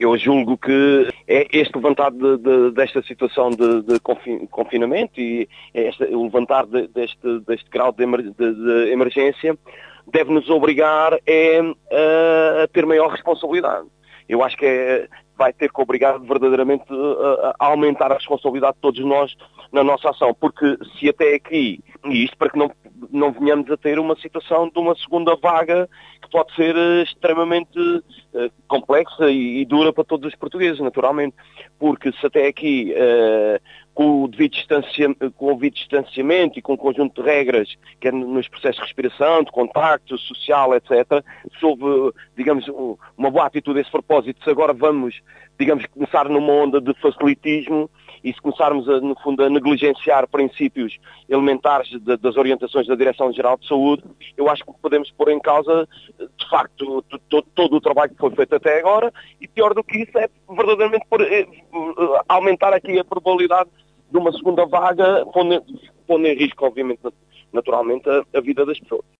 Eu julgo que este levantar desta situação de confinamento e o levantar deste grau de emergência deve nos obrigar a ter maior responsabilidade. Eu acho que vai ter que obrigar verdadeiramente a aumentar a responsabilidade de todos nós na nossa ação, porque se até aqui, e isto para que não venhamos a ter uma situação de uma segunda vaga que pode ser extremamente complexa e dura para todos os portugueses, naturalmente, porque se até aqui com o devido distanciamento e com um conjunto de regras, quer nos processos de respiração, de contacto social, etc., se houve, digamos, uma boa atitude a esse propósito, se agora vamos, digamos, começar numa onda de facilitismo e se começarmos, no fundo, a negligenciar princípios elementares das orientações da Direção-Geral de Saúde, eu acho que podemos pôr em causa, de facto, todo o trabalho que foi feito até agora, e pior do que isso é verdadeiramente aumentar aqui a probabilidade de uma segunda vaga, pondo em risco, obviamente, naturalmente, a vida das pessoas.